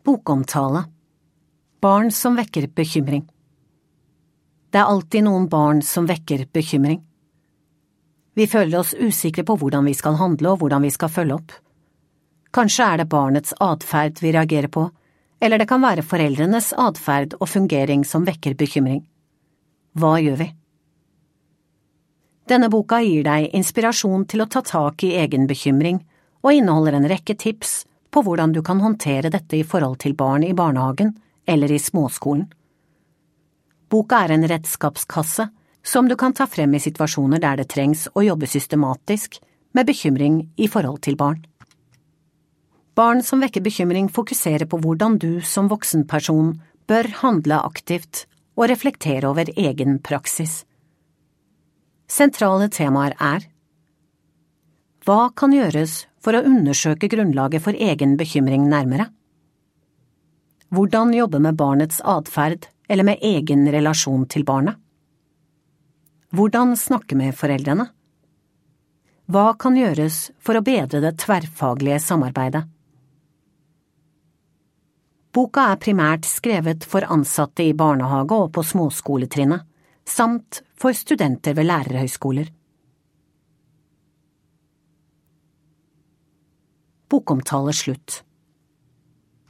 Bokomtale. Barn som vekker bekymring. Det er alltid noen barn som vekker bekymring. Vi føler oss usikre på hvordan vi skal handle og hvordan vi skal følge opp. Kanskje er det barnets adferd vi reagerer på, eller det kan være foreldrenes adferd og fungering som vekker bekymring. Hva gjør vi? Denne boka gir deg inspirasjon til å ta tak i egen bekymring og inneholder en rekke tips på hvordan du kan håndtere dette i forhold til barn i barnehagen eller i småskolen. Boka er en redskapskasse som du kan ta frem i situasjoner der det trengs å jobbe systematisk med bekymring i forhold til barn. Barn som vekker bekymring fokuserer på hvordan du som voksenperson bør handle aktivt og reflektere over egen praksis. Sentrale temaer er: Hva kan gjøres for å undersøke grunnlaget for egen bekymring nærmere? Hvordan jobbe med barnets adferd eller med egen relasjon til barnet? Hvordan snakke med foreldrene? Hva kan gjøres for å bedre det tverrfaglige samarbeidet? Boka er primært skrevet for ansatte i barnehage og på småskoletrinnet, samt for studenter ved lærerhøyskoler. Bokomtale slutt.